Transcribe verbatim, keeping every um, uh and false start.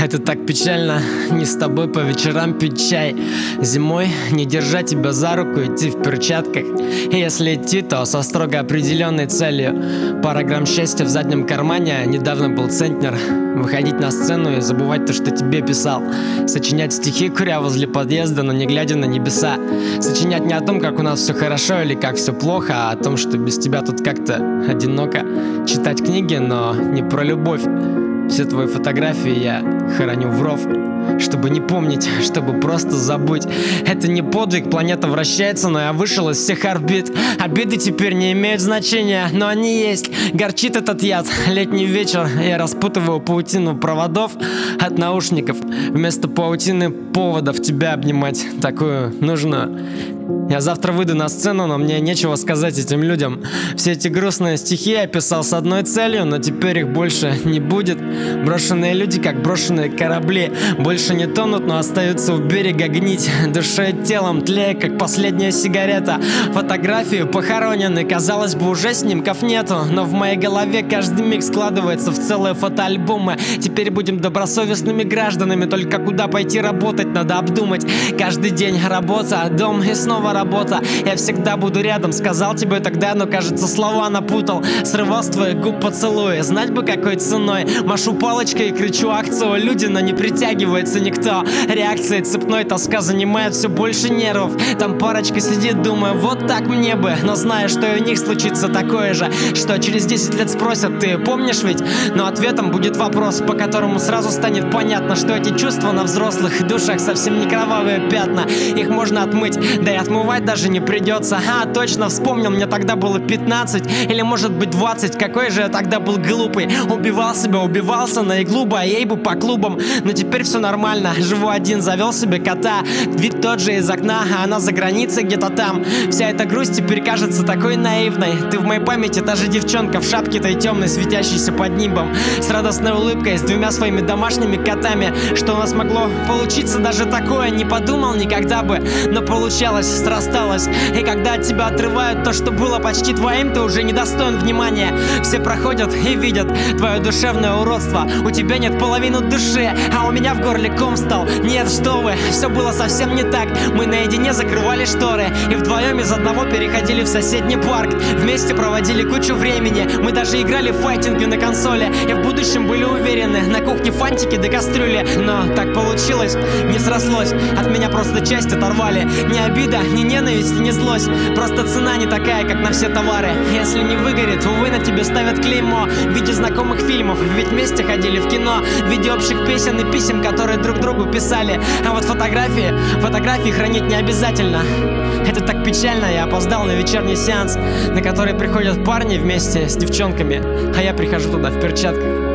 Это так печально, не с тобой по вечерам пить чай. Зимой не держать тебя за руку, идти в перчатках. И если идти, то со строго определенной целью. Пара грамм счастья в заднем кармане, недавно был центнер. Выходить на сцену и забывать то, что тебе писал. Сочинять стихи, куря возле подъезда, но не глядя на небеса. Сочинять не о том, как у нас все хорошо или как все плохо, а о том, что без тебя тут как-то одиноко. Читать книги, но не про любовь. Все твои фотографии я хороню в ров, чтобы не помнить, чтобы просто забыть. Это не подвиг, планета вращается, но я вышел из всех орбит. Обиды теперь не имеют значения, но они есть. Горчит этот яд, летний вечер. Я распутываю паутину проводов от наушников. Вместо паутины поводов тебя обнимать, такую нужную. Я завтра выйду на сцену, но мне нечего сказать этим людям. Все эти грустные стихи я писал с одной целью, но теперь их больше не будет. Брошенные люди, как брошенные корабли, больше не тонут, но остаются у берега гнить. Душой и телом тлея, как последняя сигарета. Фотографии похоронены, казалось бы, уже снимков нету, но в моей голове каждый миг складывается в целые фотоальбомы. Теперь будем добросовестными гражданами, только куда пойти работать надо обдумать. Каждый день работа, дом и снова работа. Я всегда буду рядом, сказал тебе тогда, но кажется слова напутал. Срывал с твоих губ поцелуи, знать бы какой ценой. Машу палочкой и кричу акцию, люди, но не притягивается никто. Реакция цепной, тоска занимает все больше нервов. Там парочка сидит, думаю, вот так мне бы. Но знаю, что и у них случится такое же, что через десять лет спросят, ты помнишь ведь? Но ответом будет вопрос, по которому сразу станет понятно, что эти чувства на взрослых душах совсем не кровавые пятна. Их можно отмыть, да и отмывать даже не придется. А, точно вспомнил, мне тогда было пятнадцать, или может быть двадцать. Какой же я тогда был глупый. Убивал себя, убивался на иглу бы, а ей бы по клубам. Но теперь все нормально, живу один, завел себе кота. Вид тот же из окна, а она за границей где-то там. Вся эта грусть теперь кажется такой наивной. Ты в моей памяти та же девчонка в шапке той темной, светящейся под нимбом, с радостной улыбкой, с двумя своими домашними котами. Что у нас могло получиться даже такое, не подумал никогда бы. Но получалось, срасталось. И когда от тебя отрывают то, что было почти твоим, ты уже недостоин внимания. Все проходят и видят твое душевное уродство. У тебя нет половины души, а у меня в горле ком стал. Нет, что вы, все было совсем не так. Мы наедине закрывали шторы и вдвоем из одного переходили в соседний парк. Вместе проводили кучу времени. Мы даже играли в файтинги на консоли и в будущем были уверены. На кухне фантики до кастрюли. Но так получилось, не срослось. От меня просто часть оторвали. Ни обида, ни ненависть, ни злость. Просто цена не такая, как на все товары. Если не выгорит, увы, на тебе ставят клеймо в виде знакомых фильмов. Ведь вместе ходили в кино, в виде общих песен и писем, которые друг другу писали. А вот фотографии, фотографии хранить не обязательно. Это так печально, я опоздал на вечерний сеанс, на который приходят парни вместе с девчонками, а я прихожу туда в перчатках.